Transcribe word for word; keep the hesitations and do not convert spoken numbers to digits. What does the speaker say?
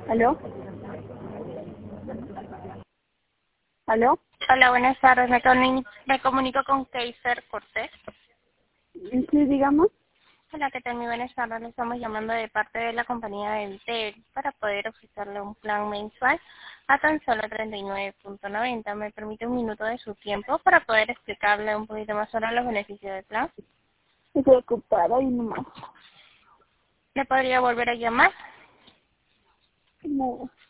¿Aló? ¿Aló? Hola, buenas tardes. Me, comuni- me comunico con Keiser Cortés. Sí, digamos. Hola, ¿qué tal? Muy buenas tardes. Le estamos llamando de parte de la compañía de Entel para poder ofrecerle un plan mensual a tan solo treinta y nueve punto noventa. ¿Me permite un minuto de su tiempo para poder explicarle un poquito más sobre los beneficios del plan? Estoy ocupada y nomás. ¿Le podría volver a llamar? No.